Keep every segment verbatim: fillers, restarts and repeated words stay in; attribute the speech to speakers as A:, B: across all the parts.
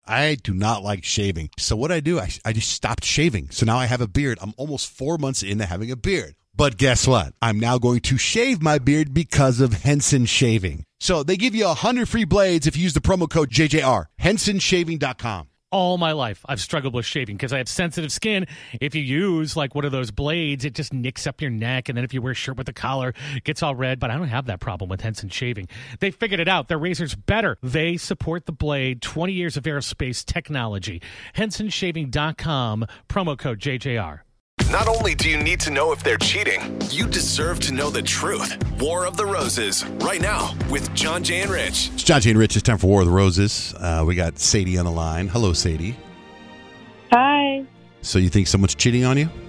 A: I do not like shaving. So what I do, I, I just stopped shaving. So now I have a beard. I'm almost four months into having a beard. But guess what? I'm now going to shave my beard because of Henson Shaving. So they give you one hundred free blades if you use the promo code J J R. Henson Shaving dot com.
B: All my life, I've struggled with shaving because I have sensitive skin. If you use like one of those blades, it just nicks up your neck. And then if you wear a shirt with a collar, it gets all red. But I don't have that problem with Henson Shaving. They figured it out. Their razor's better. They support the blade. twenty years of aerospace technology. Henson Shaving dot com, promo code J J R.
C: Not only do you need to know if they're cheating, you deserve to know the truth. War of the Roses, right now with John Jay and Rich.
A: It's John Jay and Rich. It's time for War of the Roses. Uh, we got Sadie on the line. Hello, Sadie.
D: Hi.
A: So you think someone's cheating on you?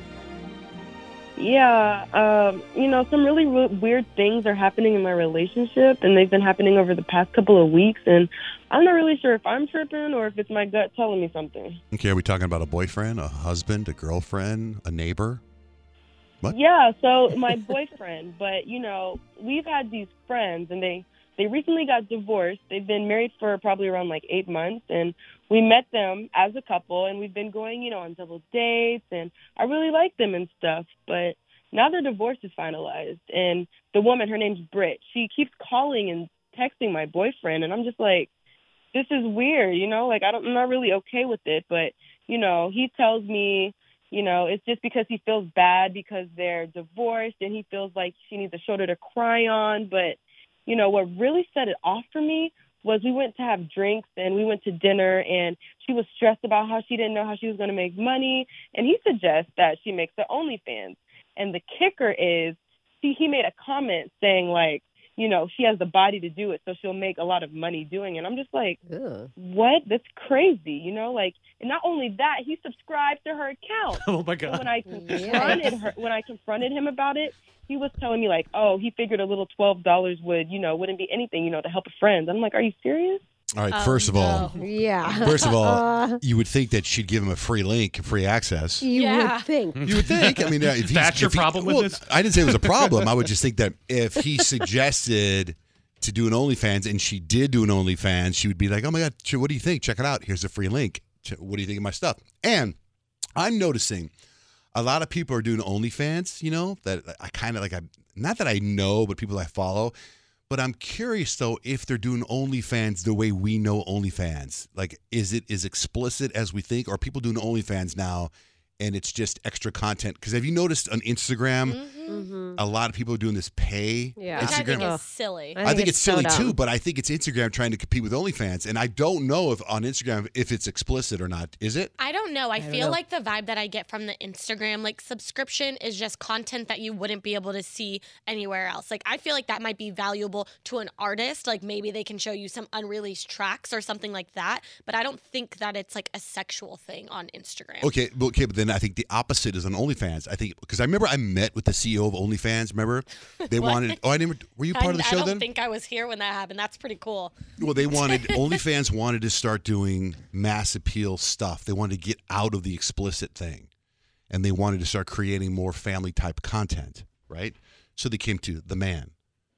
D: Yeah, um, you know, some really re- weird things are happening in my relationship, and they've been happening over the past couple of weeks, and I'm not really sure if I'm tripping or if it's my gut telling me something.
A: Okay, are we talking about a boyfriend, a husband, a girlfriend, a neighbor? What?
D: Yeah, so my boyfriend, but, you know, we've had these friends, and they, they recently got divorced. They've been married for probably around like eight months, and we met them as a couple, and we've been going, you know, on double dates, and I really like them and stuff, but now their divorce is finalized, and the woman, her name's Britt, she keeps calling and texting my boyfriend, and I'm just like, this is weird, you know, like I don't, I'm not really okay with it, but, you know, he tells me, you know, it's just because he feels bad because they're divorced, and he feels like she needs a shoulder to cry on, but, you know, what really set it off for me was we went to have drinks and we went to dinner, and she was stressed about how she didn't know how she was going to make money. And he suggests that she makes the OnlyFans. And the kicker is, see, he made a comment saying like, you know, she has the body to do it, so she'll make a lot of money doing it. And I'm just like, Ugh. What? That's crazy, you know? Like, and not only that, he subscribed to her account.
B: Oh my God!
D: So when I confronted her, when I confronted him about it, he was telling me like, oh, he figured a little twelve dollars would, you know, wouldn't be anything, you know, to help a friend. I'm like, are you serious?
A: All right,
E: Oh,
A: first of all,
E: no.
F: Yeah.
A: first of all, you would think that she'd give him a free link, free access.
F: You
E: Yeah.
F: would think.
A: You would think. I mean, if he's,
B: That's your
A: if he-
B: problem with
A: well,
B: this?
A: I didn't say it was a problem. I would just think that if he suggested to do an OnlyFans and she did do an OnlyFans, she would be like, oh my God, what do you think? Check it out. Here's a free link. What do you think of my stuff? And I'm noticing a lot of people are doing OnlyFans, you know, that I kind of like, I not that I know, but people I follow. But I'm curious, though, if they're doing OnlyFans the way we know OnlyFans. Like, is it as explicit as we think? Or are people doing OnlyFans now and it's just extra content? Because have you noticed on Instagram,
E: Mm-hmm.
A: a lot of people are doing this pay
F: Yeah.
E: Which I think
A: Instagram?
E: is silly.
F: I
A: I think, it's,
F: so
A: silly,
F: dumb.
A: too, but I think it's Instagram trying to compete with OnlyFans. And I don't know if on Instagram if it's explicit or not. Is it?
E: I don't know. I,
F: don't
E: feel
F: know.
E: like the vibe that I get from the Instagram like subscription is just content that you wouldn't be able to see anywhere else. Like I feel like that might be valuable to an artist. Like maybe they can show you some unreleased tracks or something like that. But I don't think that it's like a sexual thing on Instagram.
A: Okay, but- okay, but then I think the opposite is on OnlyFans. I think because I remember I met with the C E O of OnlyFans. Remember, they
E: What?
A: wanted. Oh, I never. Were you
E: I,
A: part of the show
E: I don't
A: then?
E: think I was here when that happened. That's pretty cool.
A: Well, they wanted OnlyFans wanted to start doing mass appeal stuff. They wanted to get out of the explicit thing, and they wanted to start creating more family type content. Right. So they came to the man,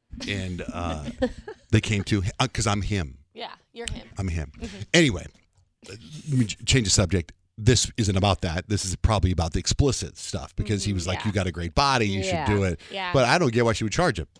A: and uh, they came to because I'm him.
E: Yeah, you're him.
A: I'm him. Anyway, let me ch- change the subject. This isn't about that. This is probably about the explicit stuff because he was like,
E: yeah.
A: "You got a great body. You
F: Yeah.
A: should do it."
E: Yeah.
A: But I don't get why she would charge him.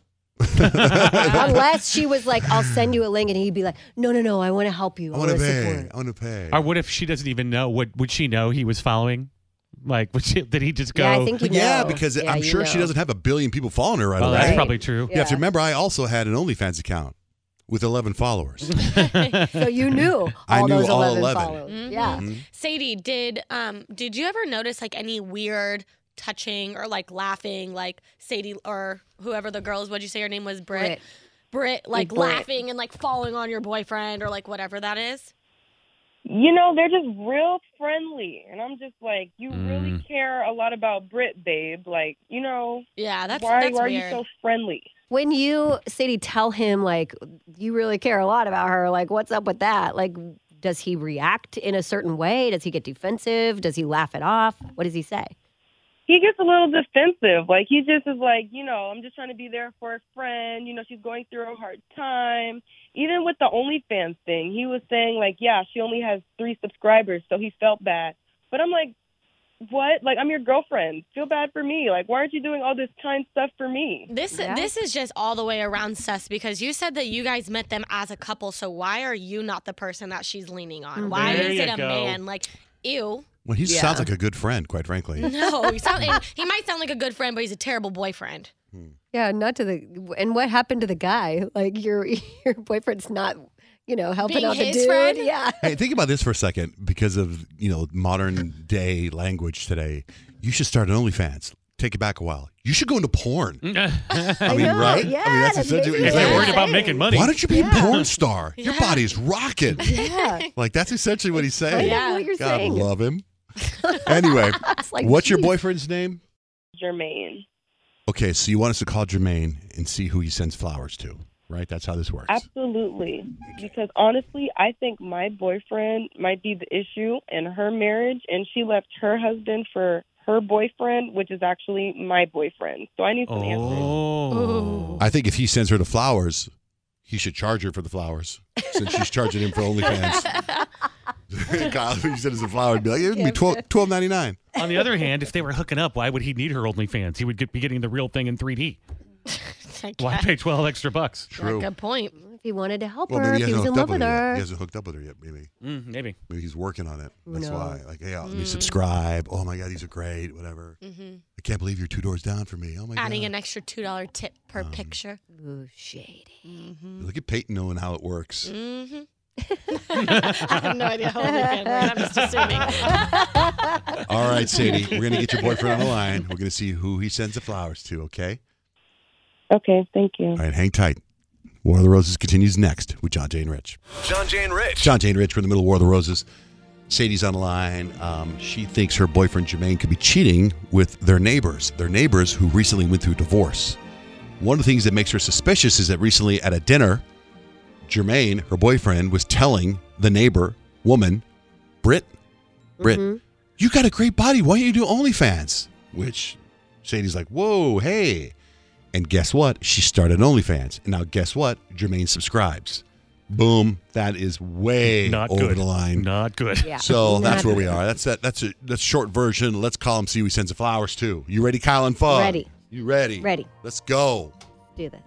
F: Unless she was like, I'll send you a link, and he'd be like, no, no, no, I want to help you.
A: I want to
F: wanna
A: pay.
F: support.
A: I want to pay.
B: Or what if she doesn't even know? Would would she know he was following? Like, would she, did he just go?
F: Yeah, I think you know.
A: Yeah, because
F: Yeah,
A: I'm
F: you
A: sure she
F: know.
A: doesn't have a billion people following her right
B: Oh,
A: away.
B: that's
F: Right.
B: probably true.
A: You have to remember, I also had an OnlyFans account with eleven followers.
F: So you knew all
A: I knew
F: those
A: all
F: eleven,
A: eleven.
F: followers.
E: Mhm.
F: Yeah.
E: Sadie, did um did you ever notice like any weird touching or like laughing like Sadie or whoever the girl is, what'd you say her name was? Britt.
F: Britt.
E: Britt, like
F: Britt.
E: laughing and like falling on your boyfriend or like whatever that is?
D: You know, they're just real friendly. And I'm just like, you
B: Mm.
D: really care a lot about Britt, babe. Like, you know,
E: Yeah, that's
D: why,
E: that's
D: why are
E: weird.
D: you so friendly?
F: When you, Sadie, tell him, like, you really care a lot about her, like, what's up with that? Like, does he react in a certain way? Does he get defensive? Does he laugh it off? What does he say?
D: he gets a little defensive. Like, he just is like, you know, I'm just trying to be there for a friend. You know, she's going through a hard time. Even with the OnlyFans thing, he was saying, like, yeah, she only has three subscribers, so he felt bad. But I'm like, what? Like, I'm your girlfriend. Feel bad for me. Like, why aren't you doing all this kind stuff for me?
E: This
F: Yeah.
E: this is just all the way around sus because you said that you guys met them as a couple. So why are you not the person that she's leaning on? Why
B: There
E: is
B: you
E: it a
B: go.
E: man? Like, ew.
A: Well, he
F: Yeah.
A: sounds like a good friend, quite frankly.
E: No, he, sound, and he might sound like a good friend, but he's a terrible boyfriend.
F: Yeah, not to the. And what happened to the guy? Like your your boyfriend's not, you know, helping
E: Being
F: out the
E: his
F: dude.
E: friend?
F: Yeah.
A: Hey, think about this for a second. Because of, you know, modern day language today, you should start an OnlyFans. Take it back a while. You should go into porn. I mean,
F: know,
A: right?
F: yeah,
A: I mean, that's
F: that's
A: essentially
F: maybe
B: If
A: what
B: they're
A: you're
B: worried
A: saying.
B: about making money.
A: Why don't you be
F: Yeah.
A: a porn star? Your
E: Yeah.
A: body's rocking.
F: Yeah.
A: Like, that's essentially what he's
F: I
A: saying.
F: know
E: Yeah.
F: what you're
A: God
F: saying.
A: love him. Anyway,
F: It's like,
A: what's your
F: geez.
A: boyfriend's name?
D: Jermaine.
A: Okay, so you want us to call Jermaine and see who he sends flowers to, right? That's how this works.
D: Absolutely. Because honestly, I think my boyfriend might be the issue in her marriage, and she left her husband for her boyfriend, which is actually my boyfriend. So I need some answers.
B: Oh.
A: I think if he sends her the flowers, he should charge her for the flowers, since she's charging him for OnlyFans. Kyle, if he sent us a flower, he'd be like, it would be twelve ninety nine.
B: On the other hand, if they were hooking up, why would he need her OnlyFans? He would get, be getting the real thing in three D.
E: I
B: Why
E: guess.
B: pay twelve extra bucks?
A: True.
E: Good point.
F: If he wanted to help
A: Well,
F: her,
A: maybe
F: if
A: he
F: he was
A: hasn't
F: in
A: hooked up
F: love
A: with
F: with
A: her yet.
F: her.
A: He hasn't hooked up with her yet. Maybe,
B: Mm, maybe.
A: maybe he's working on it. That's
F: knows?
A: why. Like, hey, let
E: Mm.
A: me subscribe. Oh my God, these are great. Whatever.
E: Mm-hmm.
A: I can't believe you're two doors down from me. Oh my
E: Adding
A: God.
E: an extra two dollar tip per picture.
F: Ooh, shady.
E: Mm-hmm.
A: Look at Peyton knowing how it works.
E: Mm-hmm. I have no idea how OnlyFans works. I'm just assuming.
A: All right, Sadie, we're gonna get your boyfriend on the line. We're gonna see who he sends the flowers to. Okay.
D: Okay, thank you.
A: All right, hang tight. War of the Roses continues next with John Jay and Rich.
C: John Jay and Rich.
A: John Jay and Rich, we're in the middle of War of the Roses. Sadie's on the line. Um, she thinks her boyfriend Jermaine could be cheating with their neighbors. Their neighbors who recently went through divorce. One of the things that makes her suspicious is that recently at a dinner, Jermaine, her boyfriend, was telling the neighbor woman, Britt, Britt,
F: Mhm.
A: you got a great body. Why don't you do OnlyFans? Which Sadie's like, whoa, hey. And guess what? She started OnlyFans. And now guess what? Jermaine subscribes. Boom. That is way
B: Not
A: over
B: good.
A: the line.
B: Not good.
F: Yeah.
A: So that's
F: Not
A: where we
F: good.
A: are. That's that. That's a that's a short version. Let's call him. See who he sends the flowers to. You ready, Kyle and Fog?
F: Ready.
A: You ready?
F: Ready.
A: Let's go.
F: Do this.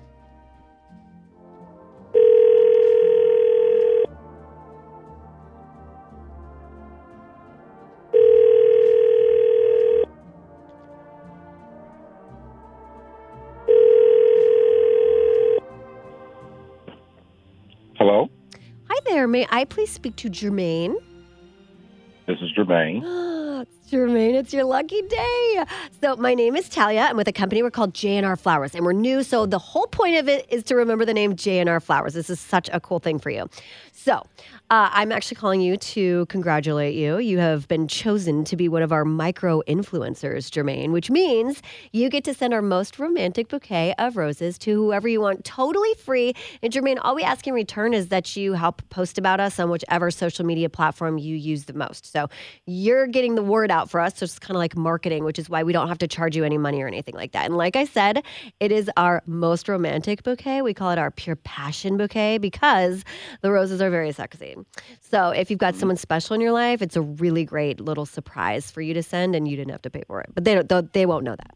G: Hello,
F: Hi there. May I please speak to Jermaine?
G: this is Jermaine.
F: It's Jermaine, it's your lucky day. So my name is Talia. I'm with a company we're called J and R Flowers, and we're new. So the whole point of it is to remember the name J and R Flowers. This is such a cool thing for you. So uh, I'm actually calling you to congratulate you. You have been chosen to be one of our micro influencers, Jermaine, which means you get to send our most romantic bouquet of roses to whoever you want, totally free. And Jermaine, all we ask in return is that you help post about us on whichever social media platform you use the most. So you're getting the word out for us. So it's kind of like marketing, which is why we don't have to charge you any money or anything like that. And like I said, it is our most romantic bouquet. We call it our pure passion bouquet because the roses are very sexy. So if you've got someone special in your life, it's a really great little surprise for you to send, and you didn't have to pay for it. But they don't, they'll- they won't know that.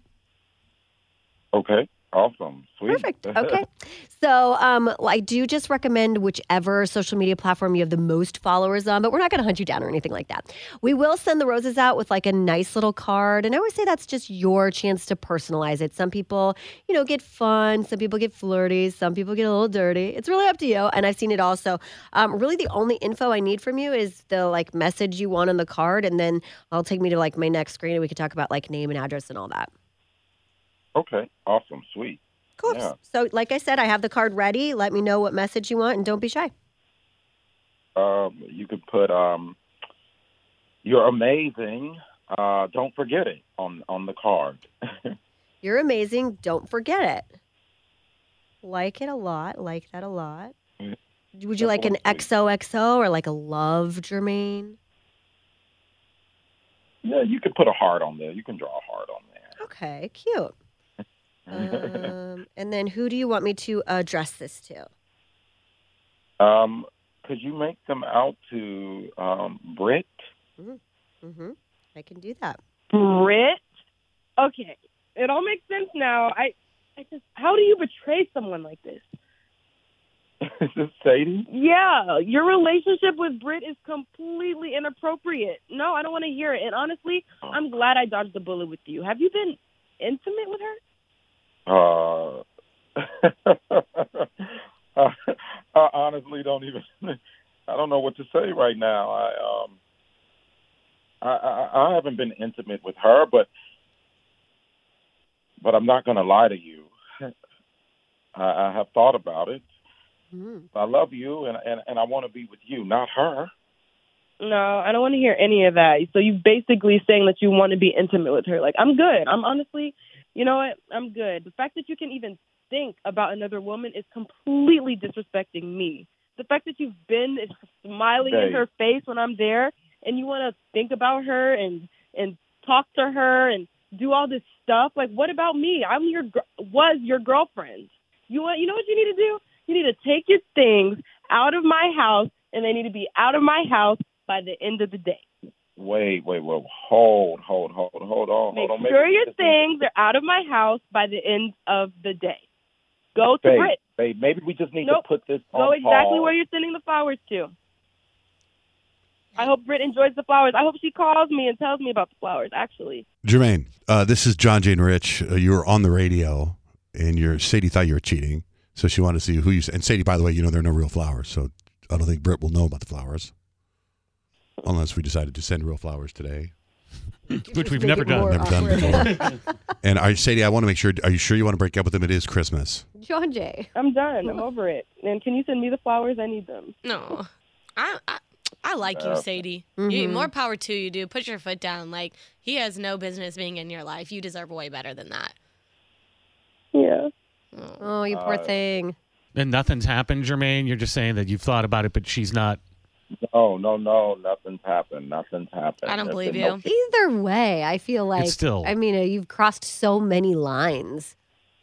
G: Okay, awesome, sweet.
F: Perfect. Okay. So um, I do just recommend whichever social media platform you have the most followers on, but we're not going to hunt you down or anything like that. We will send the roses out with like a nice little card. And I always say that's just your chance to personalize it. Some people, you know, get fun. Some people get flirty. Some people get a little dirty. It's really up to you. And I've seen it all. So um, really the only info I need from you is the like message you want on the card. And then I'll take me to like my next screen and we can talk about like name and address and all that.
G: Okay, awesome, sweet.
F: Cool.
G: Yeah.
F: So, like I said, I have the card ready. Let me know what message you want, and don't be shy.
G: Um, you could put um, "You're amazing." Uh, don't forget it on on the card.
F: You're amazing. Don't forget it. Like it a lot. Like that a lot.
G: Mm,
F: Would you like an
G: definitely.
F: X O X O or like a love, Jermaine?
G: Yeah, you could put a heart on there. You can draw a heart on there.
F: Okay, cute. Um, and then who do you want me to address this to?
G: Um, could you make them out to um, Britt?
F: Mm-hmm. Mm-hmm. I can do that.
D: Britt? Okay, it all makes sense now. I, I just, how do you betray someone like this?
G: Is this Sadie?
D: Yeah, your relationship with Britt is completely inappropriate. No, I don't want to hear it. And honestly, I'm glad I dodged the bullet with you. Have you been intimate with her?
G: Uh, I, I honestly don't even. I don't know what to say right now. I um, I, I, I haven't been intimate with her, but but I'm not going to lie to you. I, I have thought about it.
F: Mm.
G: I love you, and, and, and I want to be with you, not her.
D: No, I don't want to hear any of that. So you basically saying that you want to be intimate with her. Like, I'm good. I'm honestly, you know what? I'm good. The fact that you can even think about another woman is completely disrespecting me. The fact that you've been smiling
G: Babe.
D: in her face when I'm there and you want to think about her and, and talk to her and do all this stuff. Like, what about me? I'm your, was your girlfriend. You want, you know what you need to do? You need to take your things out of my house, and they need to be out of my house by the end of the day.
G: Wait, wait, wait. Hold, hold, hold, hold on.
D: Make
G: hold on.
D: sure
G: Maybe
D: your
G: this is-
D: things are out of my house by the end of the day. Go to
G: Babe,
D: Britt.
G: babe, maybe we just need
D: Nope.
G: to put this on
D: Go exactly
G: pause.
D: where you're sending the flowers to. I hope Britt enjoys the flowers. I hope she calls me and tells me about the flowers, actually.
A: Jermaine, uh, this is John Jane Rich. Uh, you were on the radio, and your Sadie thought you were cheating, so she wanted to see who you. And Sadie, by the way, you know there are no real flowers, so I don't think Britt will know about the flowers, unless we decided to send real flowers today.
B: Which we've
F: Make
B: never
F: it
B: done.
F: more
A: Never done
F: awkward.
A: before. And are, Sadie, I want to make sure. Are you sure you want to break up with him? It is Christmas.
F: John Jay.
D: I'm done. I'm over it. And can you send me the flowers? I need them.
E: No, I I, I like you,
G: Uh,
E: Sadie.
F: Mhm.
E: You, more power to you, dude. Put your foot down. Like, he has no business being in your life. You deserve way better than that.
D: Yeah.
E: Oh.
F: Oh, you poor
G: Uh,
F: thing.
B: And nothing's happened, Jermaine. You're just saying that you've thought about it, but she's not.
G: No, no, no. Nothing's happened. Nothing's happened.
E: I don't
G: There's
E: believe
G: been
E: you.
G: no-
F: Either way, I feel like
B: still-
F: I mean, uh, you've crossed so many lines.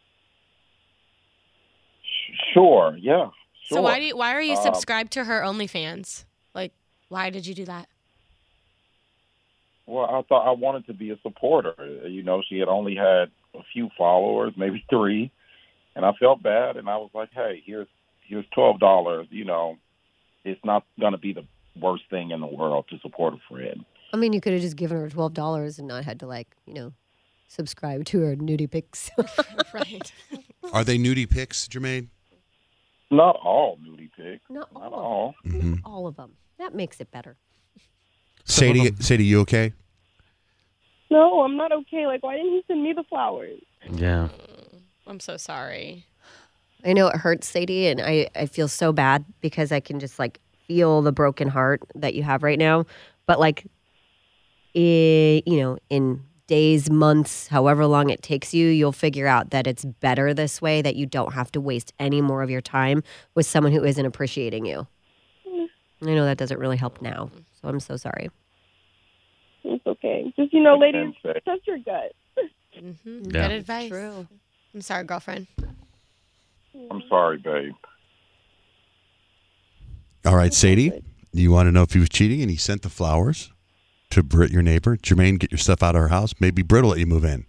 G: Sure, yeah. Sure.
E: So why do you, why are you
G: Uh,
E: subscribed to her OnlyFans? Like, why did you do that?
G: Well, I thought I wanted to be a supporter. You know, she had only had a few followers, maybe three, and I felt bad. And I was like, "Hey, here's here's twelve dollars. You know, it's not going to be the worst thing in the world to support a friend."
F: I mean, you could have just given her twelve dollars and not had to, like, you know, subscribe to her nudie pics.
E: Right.
A: Are they nudie pics, Jermaine?
G: Not all nudie pics.
F: Not all
G: Not
F: of them.
G: all.
A: Mm-hmm.
F: All of them. That makes it better.
A: Sadie, Sadie, you okay?
D: No, I'm not okay. Like, why didn't you send me the flowers?
B: Yeah.
E: I'm so sorry.
F: I know it hurts, Sadie, and I, I feel so bad because I can just, like, feel the broken heart that you have right now. But, like, I, you know, in days, months, however long it takes you, you'll figure out that it's better this way, that you don't have to waste any more of your time with someone who isn't appreciating you. I know that doesn't really help now, so I'm so sorry.
D: It's okay. Just, you know,
G: Makes
D: ladies,
G: sense, eh?
D: trust your gut.
E: Mm-hmm.
B: Yeah.
E: Good advice.
F: True.
E: I'm sorry, girlfriend.
G: I'm sorry, babe.
A: All right, Sadie, you want to know if he was cheating and he sent the flowers to Britt, your neighbor? Jermaine, get your stuff out of her house. Maybe Britt will let you move in.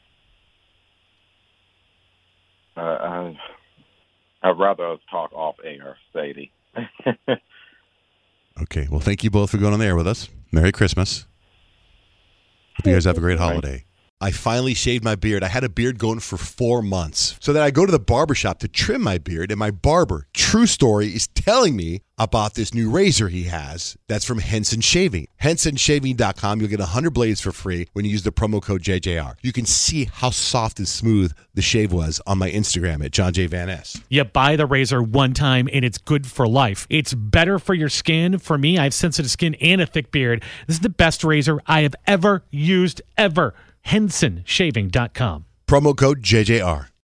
G: Uh, I, I'd rather us talk off air, Sadie.
A: Okay. Well, thank you both for going on the air with us. Merry Christmas. Hope you guys have a great holiday. I finally shaved my beard. I had a beard going for four months. So then I go to the barbershop to trim my beard, and my barber, true story, is telling me about this new razor he has that's from Henson Shaving. Henson Shaving dot com. You'll get one hundred blades for free when you use the promo code J J R. You can see how soft and smooth the shave was on my Instagram at John J. Van Ness.
B: You buy the razor one time and it's good for life. It's better for your skin. For me, I have sensitive skin and a thick beard. This is the best razor I have ever used, ever. Henson Shaving dot com.
A: Promo code J J R.